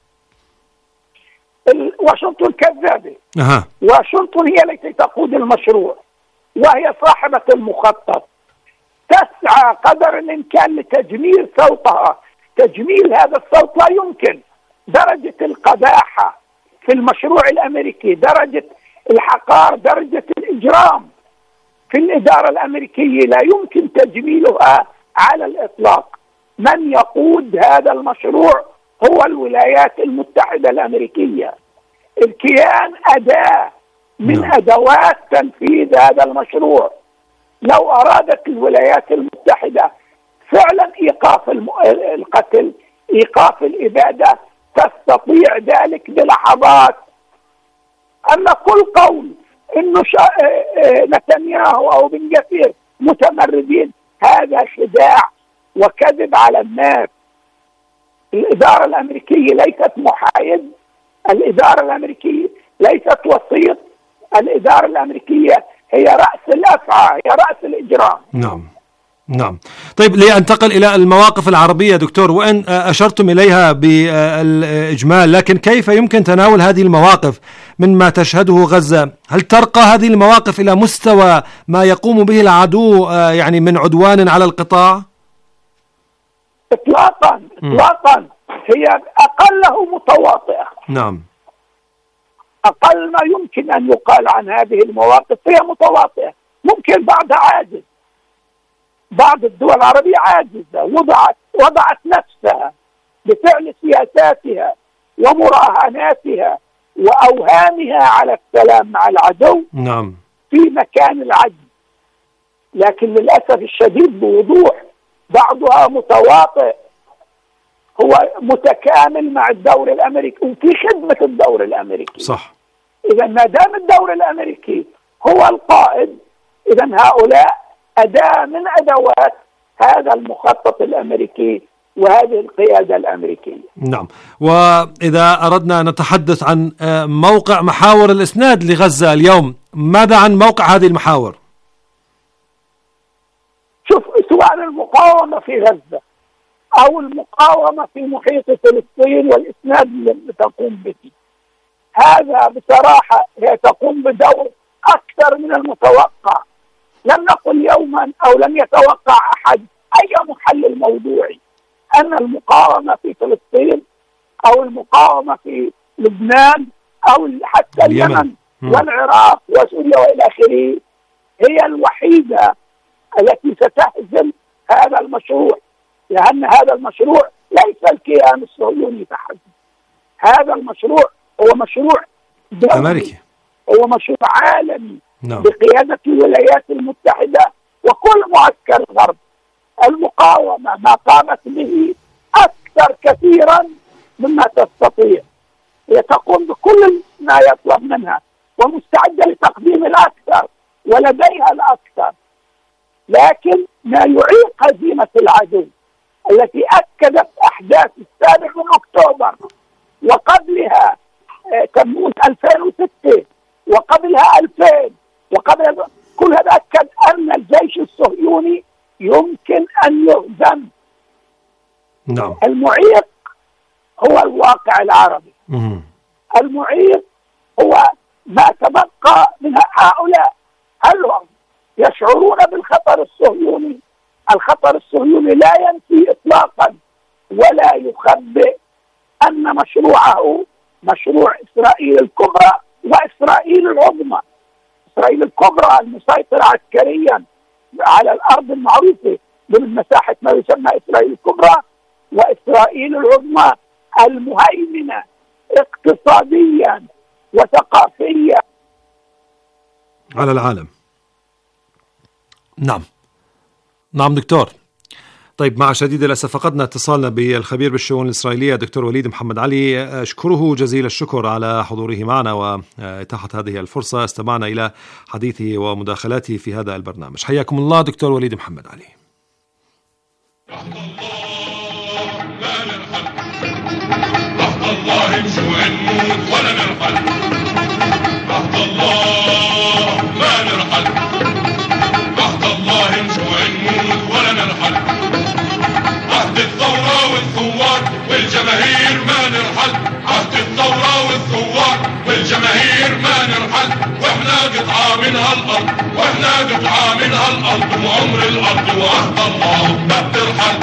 واشنطن كذابة. واشنطن هي التي تقود المشروع وهي صاحبة المخطط، تسعى قدر الإمكان لتجميل صوتها. تجميل هذا الصوت لا يمكن. درجة القباحة في المشروع الأمريكي، درجة الحقار، درجة الإجرام في الإدارة الأمريكية لا يمكن تجميلها على الإطلاق. من يقود هذا المشروع هو الولايات المتحدة الأمريكية. الكيان أداة من أدوات تنفيذ هذا المشروع. لو أرادت الولايات المتحدة فعلا إيقاف القتل، إيقاف الإبادة، تستطيع ذلك بلحظات. أما كل قول إنه نتنياهو أو بن جفير متمردين، هذا خداع وكذب على الناس. الإدارة الأمريكية ليست محايد، الإدارة الأمريكية ليست وسيط، الإدارة الأمريكية هي رأس الأفعى، هي رأس الإجرام. نعم. طيب، لأنتقل إلى المواقف العربية دكتور، وإن أشرتم إليها بالإجمال، لكن كيف يمكن تناول هذه المواقف من ما تشهده غزة؟ هل ترقى هذه المواقف إلى مستوى ما يقوم به العدو يعني من عدوان على القطاع؟ إطلاقا. هي أقله متواطئة. نعم. أقل ما يمكن أن يقال عن هذه المواقف هي متواطئة. ممكن بعضها عاجز، بعض الدول العربية عاجزة، وضعت نفسها بفعل سياساتها ومراهناتها وأوهامها على السلام مع العدو في مكان العجز. لكن للأسف الشديد بوضوح بعضها متواطئ، هو متكامل مع الدور الأمريكي وفي خدمة الدور الأمريكي. صح. إذا ما دام الدور الأمريكي هو القائد، إذا هؤلاء أداة من أدوات هذا المخطط الأمريكي وهذه القيادة الأمريكية. نعم. وإذا أردنا أن نتحدث عن موقع محاور الإسناد لغزة اليوم، ماذا عن موقع هذه المحاور؟ شوف، سواء المقاومة في غزة أو المقاومة في محيط فلسطين والإسناد اللي تقوم به، هذا بصراحة هي تقوم بدور أكثر من المتوقع. لم نقل يوما أو لم يتوقع أحد أي محلل موضوعي أن المقاومة في فلسطين أو المقاومة في لبنان أو حتى اليمن والعراق وسوريا وإلى آخره هي الوحيدة التي ستهزم هذا المشروع، لأن هذا المشروع ليس الكيان الصهيوني فحسب. هذا المشروع هو مشروع أمريكي، هو مشروع عالمي بقيادة الولايات المتحدة وكل معسكر الغرب. المقاومة ما قامت به أكثر كثيرا مما تستطيع، هي تقوم بكل ما يطلب منها ومستعدة لتقديم الأكثر ولديها الأكثر. لكن ما يعيق هزيمة العدو التي أكدت أحداث 7 أكتوبر وقبلها تموز 2006 وقبلها 2000 وقبل كل هذا أكد أن الجيش الصهيوني يمكن أن يهزم. المعيق هو الواقع العربي. المعيق هو ما تبقى من هؤلاء. هل هم يشعرون بالخطر الصهيوني؟ الخطر الصهيوني لا ينفي إطلاقا ولا يخبئ أن مشروعه مشروع إسرائيل الكبرى وإسرائيل العظمى. إسرائيل الكبرى المسيطرة عسكريا على الأرض المعروفة ضمن مساحة ما يسمى إسرائيل الكبرى، وإسرائيل العظمى المهيمنة اقتصاديا وثقافيا على العالم. نعم دكتور. طيب، مع شديد الأسف فقدنا اتصالنا بالخبير بالشؤون الإسرائيلية دكتور وليد محمد علي. أشكره جزيل الشكر على حضوره معنا وإتاحة هذه الفرصة. استمعنا إلى حديثه ومداخلاته في هذا البرنامج. حياكم الله دكتور وليد محمد علي. الله نجوع نموت ولا نرحل، عهد الله ما نرحل، عهد الله نجوع نموت ولا نرحل، عهد الثورة والثوار والجماهير ما نرحل، عهد الثورة والثوار والجماهير ما نرحل، واحنا قطعة من هالأرض، واحنا قطعة من هالأرض وعمر الأرض وعهد الله ما بترحل،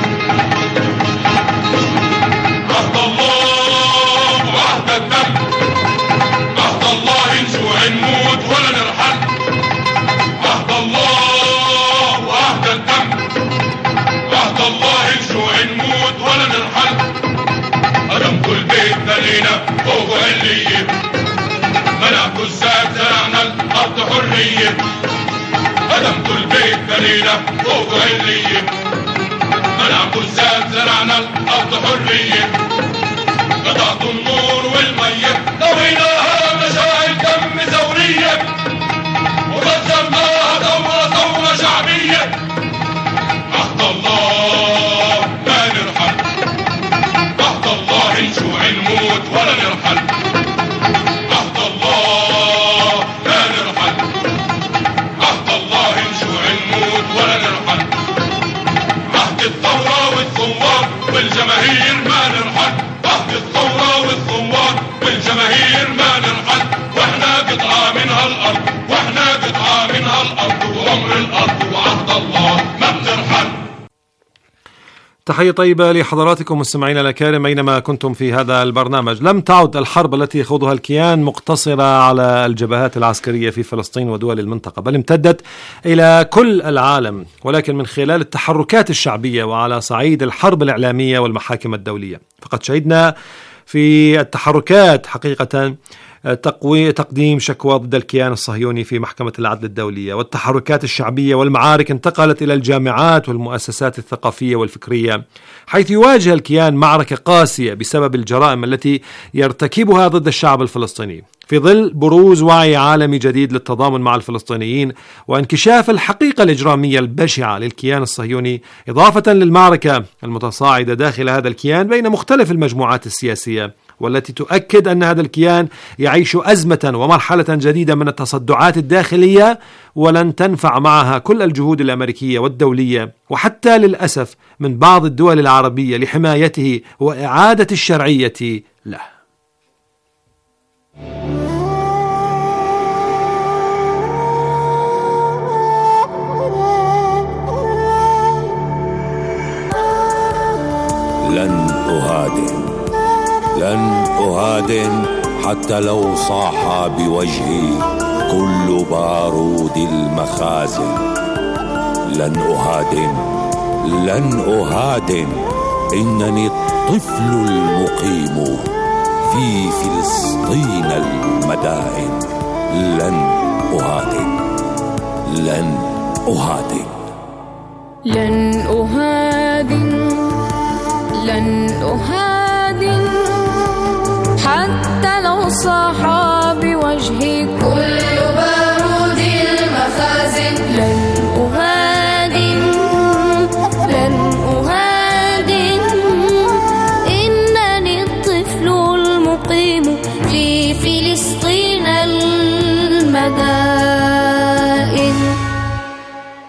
عهد الله وعهد الدم، عهد الله نجوع نموت ولا نرحل، عهد الله وعهد الدم، عهد الله نجوع نموت ولا نرحل، أدم كل بيت بنينا فوق علية، منع كل ساعة زرعنا الأرض حرية، أدم كل بيت بنينا فوق علية، منع كل ساعة زرعنا الأرض حرية، قطعت النور والمية طويناها مشاعل دم ثورية، وغزرناها ثورة شعبية، عهد الله ما نرحل، عهد الله نجوع نموت ولا نرحل، عهد الله ما نرحل، عهد الله نجوع نموت ولا نرحل، عهد الثورة والثوار والجماهير ما نرحل، عهد الثورة والثوار والجماهير ما نرحل، واحنا قطعة من هالأرض، واحنا قطعة من هالأرض وعمر الأرض وعهد الله ما بترحل. تحية طيبة لحضراتكم مستمعينا الأكارم أينما كنتم في هذا البرنامج. لم تعد الحرب التي يخوضها الكيان مقتصرة على الجبهات العسكرية في فلسطين ودول المنطقة، بل امتدت إلى كل العالم، ولكن من خلال التحركات الشعبية وعلى صعيد الحرب الإعلامية والمحاكم الدولية. فقد شهدنا في التحركات حقيقة تقديم شكوى ضد الكيان الصهيوني في محكمة العدل الدولية، والتحركات الشعبية والمعارك انتقلت إلى الجامعات والمؤسسات الثقافية والفكرية، حيث يواجه الكيان معركة قاسية بسبب الجرائم التي يرتكبها ضد الشعب الفلسطيني، في ظل بروز وعي عالمي جديد للتضامن مع الفلسطينيين وانكشاف الحقيقة الإجرامية البشعة للكيان الصهيوني، إضافة للمعركة المتصاعدة داخل هذا الكيان بين مختلف المجموعات السياسية، والتي تؤكد أن هذا الكيان يعيش أزمة ومرحلة جديدة من التصدعات الداخلية، ولن تنفع معها كل الجهود الأمريكية والدولية وحتى للأسف من بعض الدول العربية لحمايته وإعادة الشرعية له. لن أهادن حتى لو صاح بوجهي كل بارود المخازن. لن أهادن إنني الطفل المقيم في فلسطين المدائن. لن أهادن حتى لو صاح بوجهي كل بارود المخازن. لن أهادن إنني الطفل المقيم في فلسطين المدائن.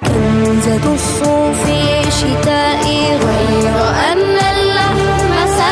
كنزة الصوف شتائي غير أن اللحم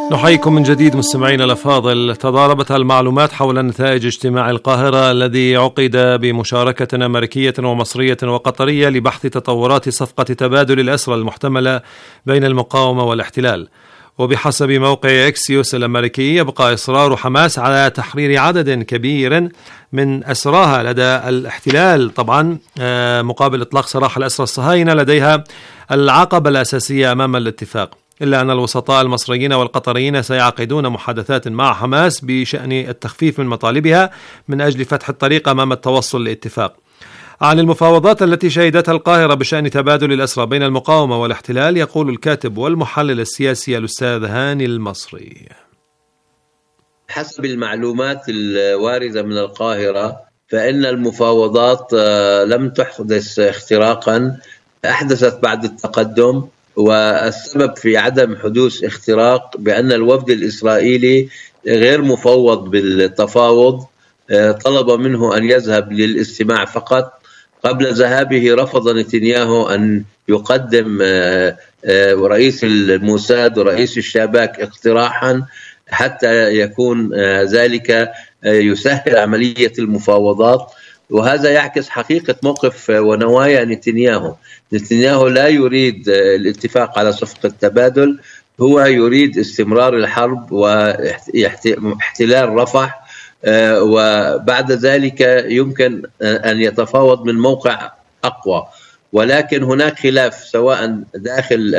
نحييكم من جديد مستمعينا الأفاضل. تضاربت المعلومات حول نتائج اجتماع القاهرة الذي عقد بمشاركة أمريكية ومصرية وقطرية لبحث تطورات صفقة تبادل الأسرى المحتملة بين المقاومة والاحتلال. وبحسب موقع إكسيوس الأمريكي يبقى إصرار حماس على تحرير عدد كبير من أسراها لدى الاحتلال، طبعا مقابل إطلاق سراح الأسرى الصهاينة لديها العقبة الأساسية أمام الاتفاق، إلا أن الوسطاء المصريين والقطريين سيعقدون محادثات مع حماس بشأن التخفيف من مطالبها من أجل فتح الطريق أمام التوصل لاتفاق. عن المفاوضات التي شهدتها القاهرة بشأن تبادل الأسرى بين المقاومة والاحتلال يقول الكاتب والمحلل السياسي الأستاذ هاني المصري. حسب المعلومات الواردة من القاهرة فإن المفاوضات لم تحدث اختراقا، أحدثت بعد التقدم، والسبب في عدم حدوث اختراق بأن الوفد الإسرائيلي غير مفوض بالتفاوض، طلب منه أن يذهب للاستماع فقط. قبل ذهابه رفض نتنياهو أن يقدم رئيس الموساد ورئيس الشباك اقتراحا حتى يكون ذلك يسهل عملية المفاوضات، وهذا يعكس حقيقة موقف ونوايا نتنياهو. نتنياهو لا يريد الاتفاق على صفقة تبادل، هو يريد استمرار الحرب واحتلال رفح، وبعد ذلك يمكن أن يتفاوض من موقع أقوى. ولكن هناك خلاف سواء داخل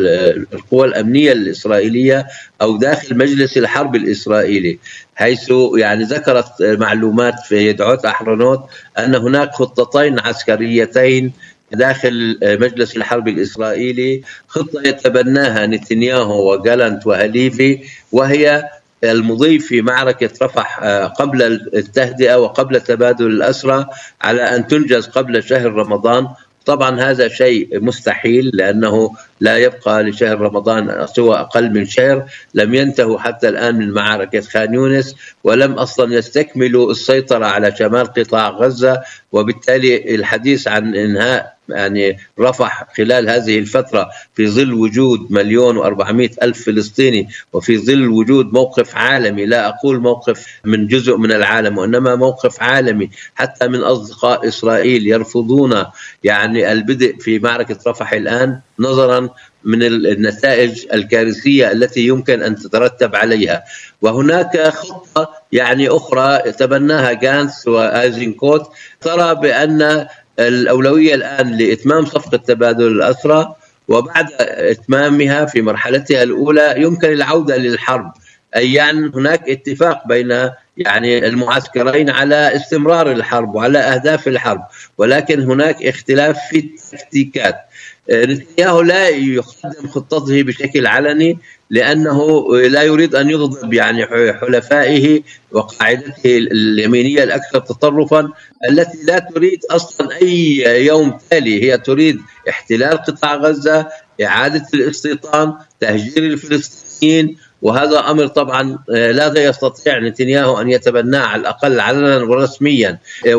القوى الأمنية الإسرائيلية أو داخل مجلس الحرب الإسرائيلي، حيث يعني ذكرت معلومات في يدعوت أحرنوت أن هناك خطتين عسكريتين داخل مجلس الحرب الإسرائيلي، خطة يتبناها نتنياهو وجالنت وهليفي، وهي المضي في معركة رفح قبل التهدئة وقبل تبادل الأسرى على أن تنجز قبل شهر رمضان. طبعا هذا شيء مستحيل لأنه لا يبقى لشهر رمضان سوى أقل من شهر، لم ينتهوا حتى الآن من معركة خان يونس، ولم أصلا يستكملوا السيطرة على شمال قطاع غزة، وبالتالي الحديث عن إنهاء يعني رفح خلال هذه الفترة في ظل وجود 1,400,000 فلسطيني وفي ظل وجود موقف عالمي، لا أقول موقف من جزء من العالم وإنما موقف عالمي حتى من أصدقاء إسرائيل يرفضون يعني البدء في معركة رفح الآن نظرا من النتائج الكارثية التي يمكن أن تترتب عليها. وهناك خطة يعني أخرى تبناها جانس وآيزنكوت ترى بأن الأولوية الآن لإتمام صفقة تبادل الأسرى، وبعد إتمامها في مرحلتها الأولى يمكن العودة للحرب، أي يعني هناك اتفاق بين يعني المعسكرين على استمرار الحرب وعلى أهداف الحرب، ولكن هناك اختلاف في التكتيكات. نتنياهو لا يقدم خطته بشكل علني لأنه لا يريد أن يغضب يعني حلفائه وقاعدته اليمينية الأكثر تطرفا التي لا تريد أصلا أي يوم تالي، هي تريد احتلال قطاع غزة، إعادة الاستيطان، تهجير الفلسطينيين، وهذا أمر طبعا لا يستطيع نتنياهو أن يتبناه على الأقل علنا ورسميا،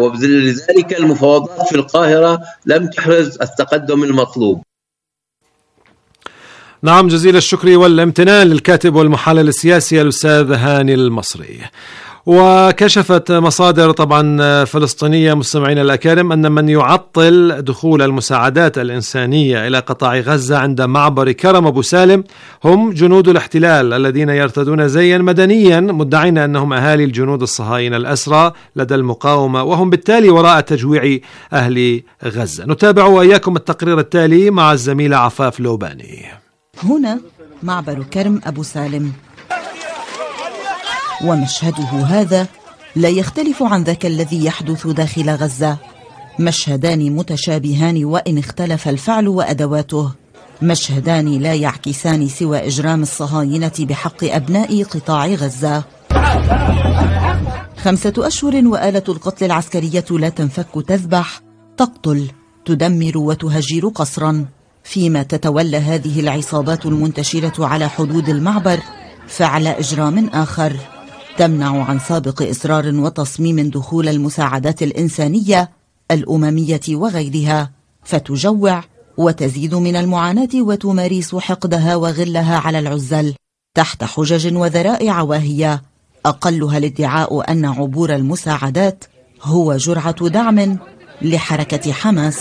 ولذلك المفاوضات في القاهرة لم تحرز التقدم المطلوب. نعم، جزيل الشكر والامتنان للكاتب والمحلل السياسي الأستاذ هاني المصري. وكشفت مصادر طبعا فلسطينية مستمعين الأكارم أن من يعطل دخول المساعدات الإنسانية إلى قطاع غزة عند معبر كرم أبو سالم هم جنود الاحتلال الذين يرتدون زيا مدنيا مدعين أنهم أهالي الجنود الصهاينة الأسرى لدى المقاومة، وهم بالتالي وراء تجويع أهل غزة. نتابع وإياكم التقرير التالي مع الزميلة عفاف لوباني. هنا معبر كرم أبو سالم، ومشهده هذا لا يختلف عن ذاك الذي يحدث داخل غزة. مشهدان متشابهان وإن اختلف الفعل وأدواته، مشهدان لا يعكسان سوى إجرام الصهاينة بحق أبناء قطاع غزة. 5 أشهر وآلة القتل العسكرية لا تنفك، تذبح، تقتل، تدمر وتهجر قسرا، فيما تتولى هذه العصابات المنتشرة على حدود المعبر فعل إجرام آخر تمنع عن سابق إصرار وتصميم دخول المساعدات الإنسانية الأممية وغيرها، فتجوع وتزيد من المعاناة وتمارس حقدها وغلها على العزل. تحت حجج وذرائع واهية أقلها الادعاء أن عبور المساعدات هو جرعة دعم لحركة حماس.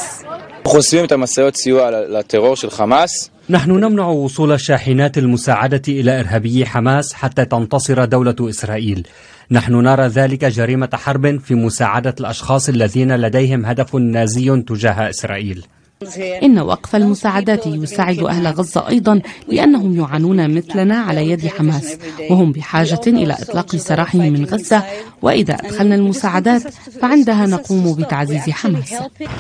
نحن نمنع وصول الشاحنات المساعدة إلى إرهابي حماس حتى تنتصر دولة إسرائيل. نحن نرى ذلك جريمة حرب في مساعدة الأشخاص الذين لديهم هدف نازي تجاه إسرائيل. إن وقف المساعدات يساعد أهل غزة أيضا لأنهم يعانون مثلنا على يد حماس، وهم بحاجة إلى إطلاق سراحهم من غزة، وإذا أدخلنا المساعدات فعندها نقوم بتعزيز حماس.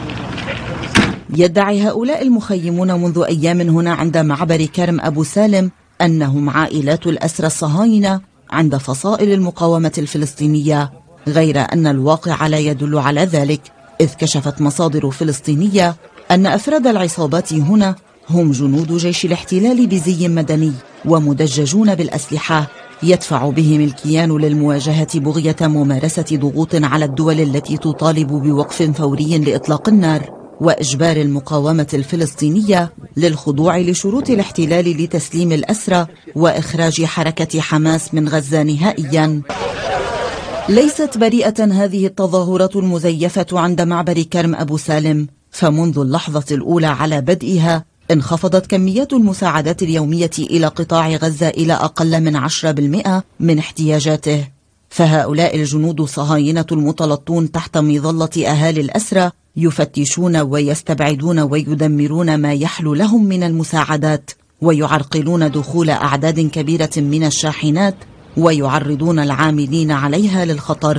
يدعي هؤلاء المخيمون منذ أيام هنا عند معبر كرم أبو سالم أنهم عائلات الأسرى الصهاينة عند فصائل المقاومة الفلسطينية، غير أن الواقع لا يدل على ذلك، إذ كشفت مصادر فلسطينية أن أفراد العصابات هنا هم جنود جيش الاحتلال بزي مدني ومدججون بالأسلحة، يدفع بهم الكيان للمواجهة بغية ممارسة ضغوط على الدول التي تطالب بوقف فوري لإطلاق النار وإجبار المقاومة الفلسطينية للخضوع لشروط الاحتلال لتسليم الأسرى وإخراج حركة حماس من غزة نهائيا. ليست بريئة هذه التظاهرات المزيفة عند معبر كرم أبو سالم، فمنذ اللحظة الأولى على بدئها انخفضت كميات المساعدات اليومية إلى قطاع غزة إلى أقل من 10% من احتياجاته، فهؤلاء الجنود الصهاينة المتلطون تحت مظلة أهالي الأسرى يفتشون ويستبعدون ويدمرون ما يحلو لهم من المساعدات، ويعرقلون دخول أعداد كبيرة من الشاحنات ويعرضون العاملين عليها للخطر.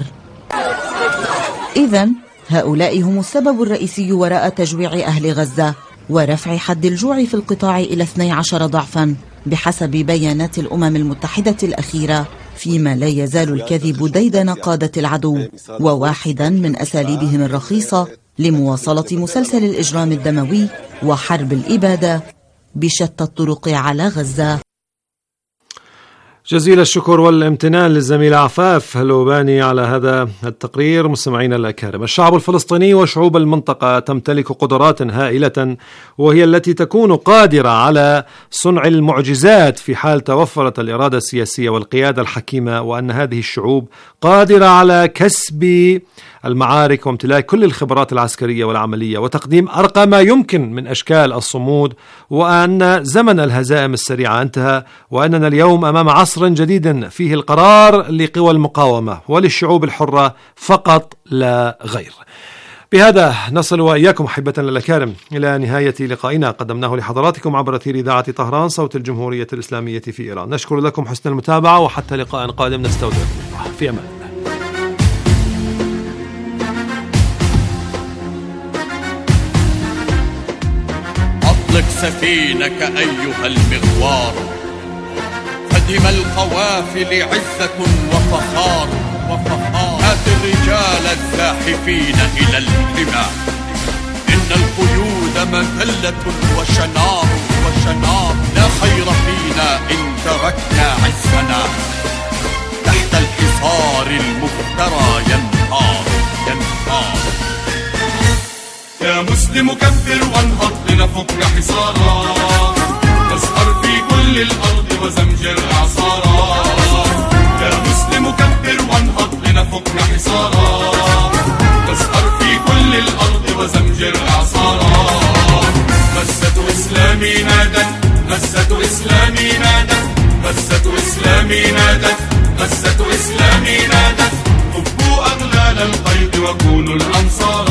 إذن هؤلاء هم السبب الرئيسي وراء تجويع أهل غزة ورفع حد الجوع في القطاع إلى 12 ضعفا بحسب بيانات الأمم المتحدة الأخيرة، فيما لا يزال الكذب ديدن قادة العدو وواحدا من أساليبهم الرخيصة لمواصلة مسلسل الإجرام الدموي وحرب الإبادة بشتى الطرق على غزة. جزيل الشكر والامتنان للزميلة عفاف هلوباني على هذا التقرير. مستمعينا الأكارم، الشعب الفلسطيني وشعوب المنطقة تمتلك قدرات هائلة، وهي التي تكون قادرة على صنع المعجزات في حال توفرت الإرادة السياسية والقيادة الحكيمة، وأن هذه الشعوب قادرة على كسب المعارك وامتلاك كل الخبرات العسكرية والعملية وتقديم أرقى ما يمكن من أشكال الصمود، وأن زمن الهزائم السريعة انتهى، وأننا اليوم أمام عصر جديد فيه القرار لقوى المقاومة وللشعوب الحرة فقط لا غير. بهذا نصل وإياكم أحبة الأكارم إلى نهاية لقائنا قدمناه لحضراتكم عبر أثير إذاعة طهران صوت الجمهورية الإسلامية في إيران. نشكر لكم حسن المتابعة، وحتى لقاء قادم نستودعكم الله في أمان. أطلق سفينك أيها المغوار، فدم القوافل عزة وفخار، هات الرجال الزاحفين إلى الحمى، إن القيود مذلة وشنار، لا خير فينا إن تركنا عزنا، تحت الحصار المفترى ينهار. يا مسلم كبر وانهض لنفك حصارا، واسهر في كل الأرض وزمجر عصارا. يا مسلم كبر وانهض لنفك حصارا، واسهر في كل الأرض وزمجر عصارا. مسة إسلامي نادت، مسة إسلامي نادت، مسة إسلامي نادت، مسة إسلامي نادت. فكوا أغلال القيد وكونوا الأنصار.